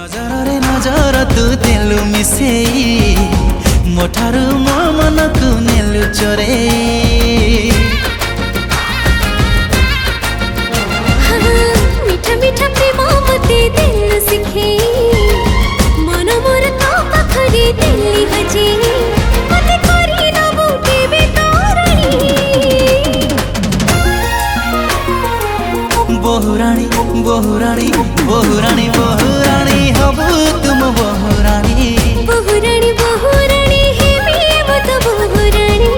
नजर नजर तू देलु मिसेई मोठारू मो मन को नेलु चोरे मीठा मीठा प्रेम मते दिल सिखे मन मोर तो पाखरे दिल्ली हजे मते करी न बूटे बे तोरणी बहुरानी बहुरानी बहुरानी बहुरानी हबु तुम बहुरानी बहुरानी बहुरानी हे मेव तो बहुरानी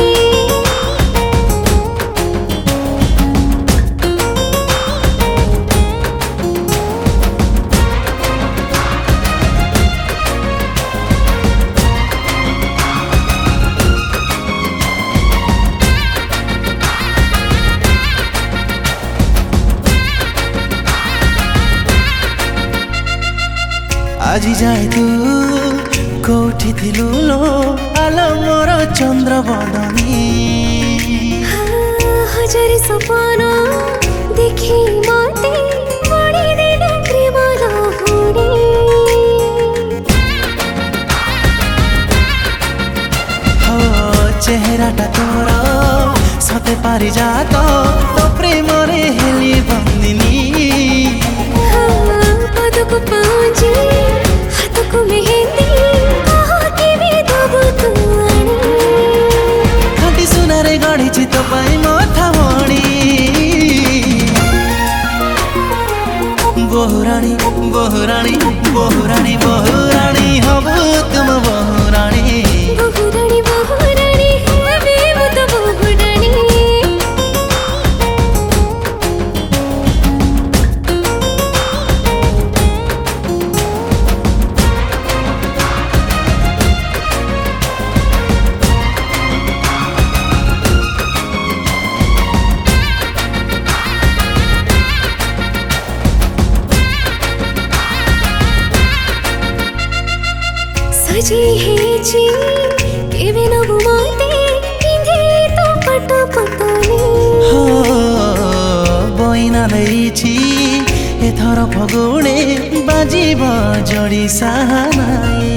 আজি যাই তু কোঠি থিলু লো আলো মোর চন্দ্র বদনী हजार सपन देखी मते बड़ी दिन प्रेम लहरी हो चेहराटा तोर सते पारि जात तो प्रेम रे हेली बंदिनी पदको पांजी हाथको मेहंदी के भी दबु तू आनी खाटी सुनारे गढ़ी तो पाई मथा मणी बहुरानी बहुरानी बहुरानी बहुरानी हबु तुम बहुरानी बहुरानी बहुरानी हे मेव तो बहुरानी सजी हेची केवे न बुमाते पिंधे तो पट पतनी हो बइना लैछि एथर फगुणे बाजिब जोडी सानाई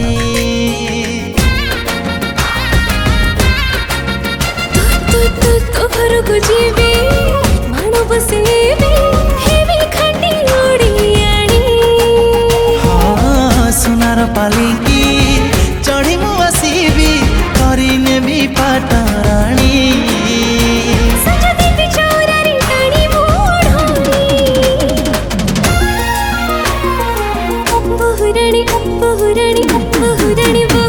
तो घर को जीवे मानो बसेबे हेवी खंडी उड़ियाणी हाँ सुनार पालिकी चढ़ी मु आसीबी करिने भी पाटराणी सजदी बिचौरारी टाणी मोढ़नी बहुरानी बहुरानी बहुरानी